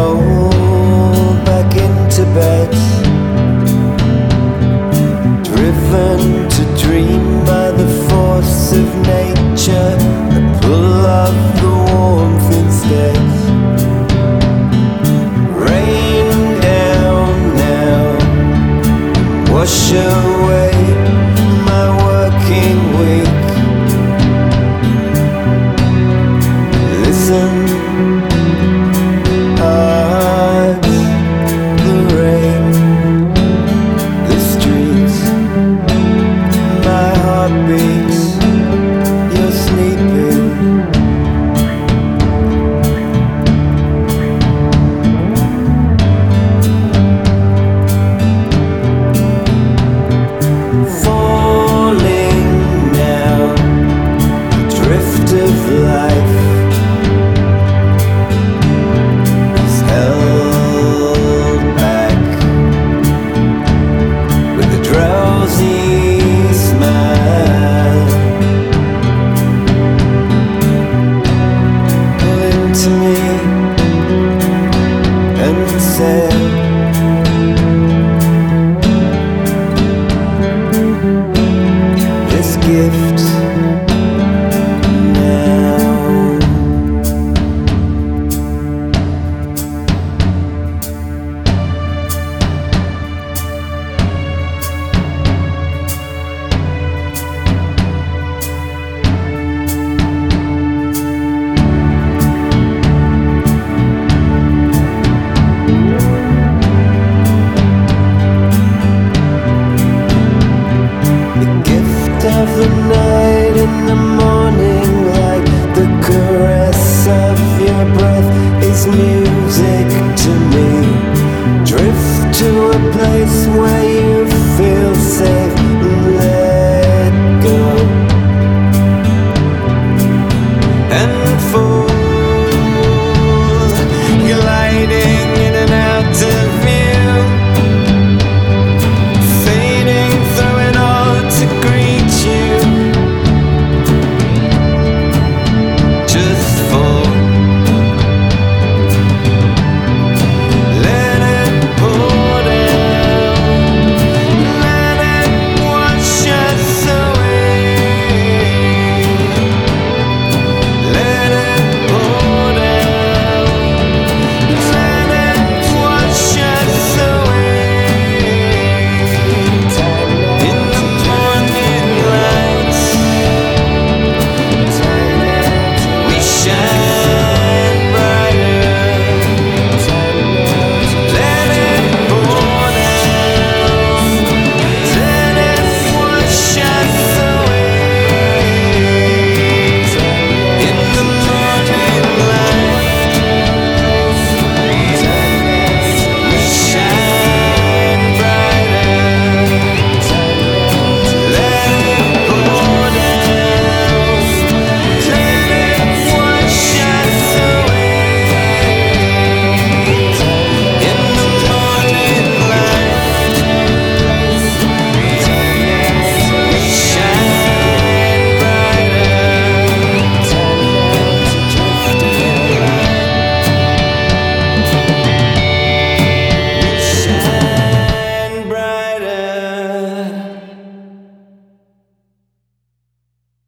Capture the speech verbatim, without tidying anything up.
roll back into bed, driven to dream by the force of nature, the pull of the warmth instead. Rain down now, wash away my working week. Listen, heart, the rain, the streets, my heart beats, you're sleeping. Falling now, drift of life is held back with a drowsy smile. Pull into me and said, this gift now. The gift of the night in the morning, like the caress of your breath, is music to me. Drift to a place where you